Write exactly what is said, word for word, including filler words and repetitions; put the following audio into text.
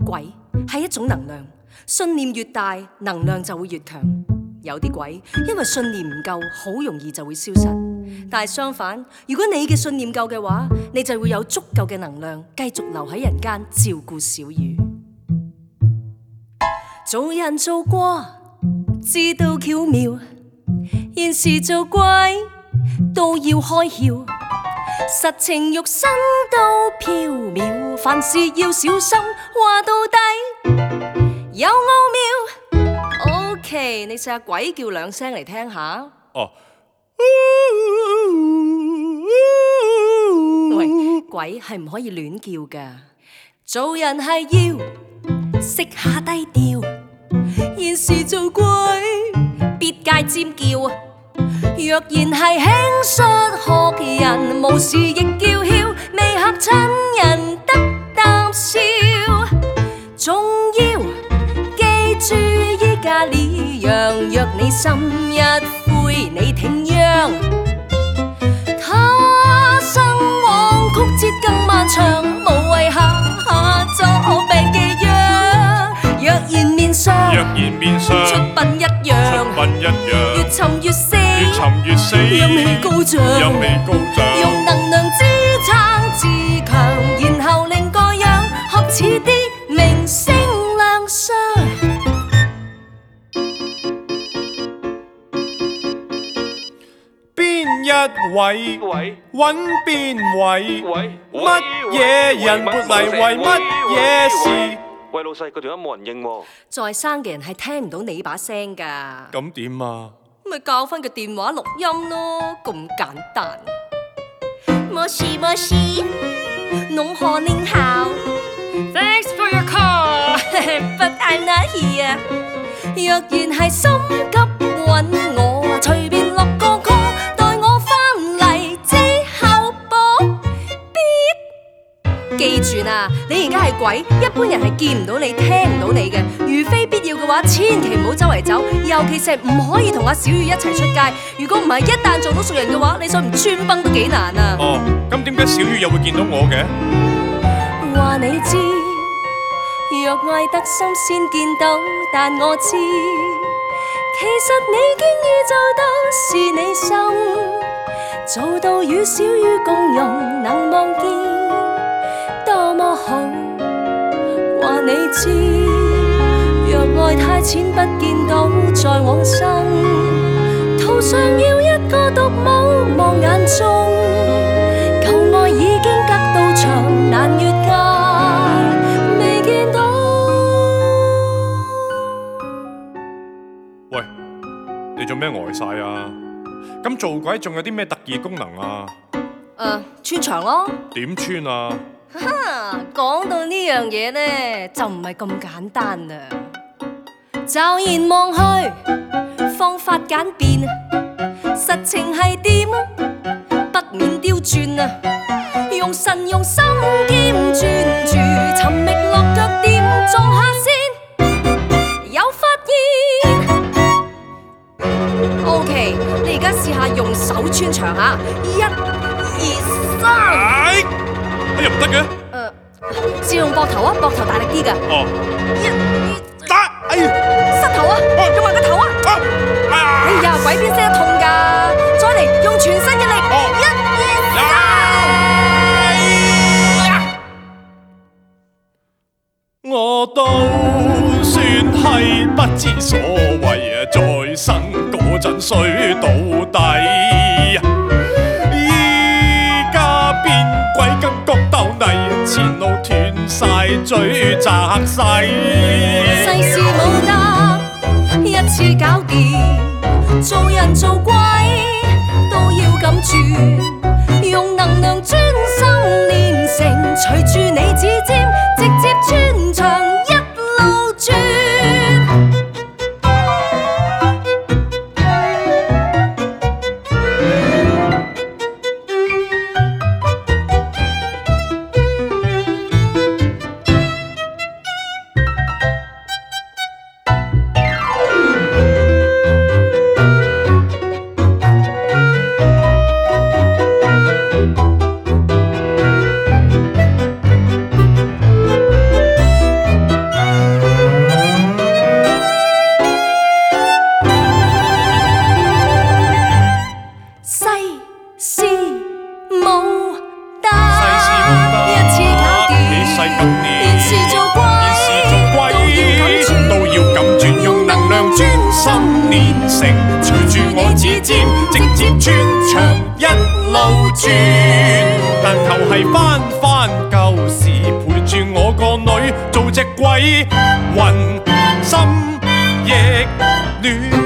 鬼係一種能量，信念越大，能量就會越強。有啲鬼因為信念唔夠，好容易就會消失。但係相反，如果你嘅信念夠嘅話，你就會有足夠嘅能量，繼續留喺人間照顧小雨。做人做過，知道巧妙，現時做鬼都要開竅。實情肉身都飄渺，凡事要小心，話到底有奧妙。OK， 你試下鬼叫兩聲嚟聽下。 哦， 喂，鬼係唔可以亂叫噶，做人係要識下低調，現時做鬼別戒尖叫。若然係輕率學人，無事亦叫囂，未嚇親人得啖笑。仲要記住依家呢樣，若你心一灰，你挺央。他生往曲折更漫長，無謂下下作病寄養。若然面上， 若然面上出殯一樣， 出殯一樣， 越沉越死， 越沉越死， 音味高漲， 音味高漲， 用能量支撐自強，然後令個樣學似啲明星亮相。 邊一位揾邊位？乜嘢人活嚟為乜嘢事？ 喂，老細，個電話冇人應喎。 在生嘅人係聽唔到你把聲㗎， 咁點啊？ 咪教返個電話錄音咯，咁簡單。冇事冇事，農賀您好 ，Thanks for your call, but I'm not here。若然係心急揾我，隨便落個 call， 待我返嚟之後播。記住啦，你而家係鬼，一般人係見唔到你、聽唔到你嘅。如非必要嘅話，千祈唔好周圍走，尤其是唔可以同阿小雨一齊出街。如果唔係，一旦撞到熟人嘅話，你想唔穿崩都幾難啊！ 哦，咁點解小雨又會見到我嘅？ 話你知，若愛得深先見到，但我知，其實你經已做到是你心，做到與小雨共融，能望見多麼好。話你知，若愛太淺不見到，在往生途上要一個獨舞望眼中，舊愛已經隔到牆，難越界未見到。 喂，你做咩呆晒啊？咁做鬼仲有啲咩特異功能啊？ 誒、呃，穿牆咯。 點穿啊？ 哈哈，講到呢樣嘢呢，就唔係咁簡單啦。驟然望去，方法簡便，實情係點？不免刁鑽啊！用神用心兼專注，尋覓落腳點，種下先有發現。OK， 你而家試下用手穿牆下，一、二、三。 哎，哎呀唔得嘅。 誒、呃，試用膊頭啊，膊頭大力啲㗎。 哦。 一、二、 打，哎呀！ 膝頭啊，用埋個頭啊！ 啊哎呀，鬼邊識得痛㗎？再嚟，用全身嘅力，一、二、三。 我都算係不知所謂啊，在生嗰陣衰到底，依家變鬼更覺鬥泥，前路斷晒嘴窄細， 世事冇得一次搞掂，做人做鬼都要咁住，用能量專心練成，隨住你指尖直接穿牆一路轉。 是做鬼， 現是做鬼，都要咁轉，用能量專心練成，隨住我指尖直接穿牆一路轉，但求係翻翻舊時，陪住我個女做隻鬼魂，心亦亂。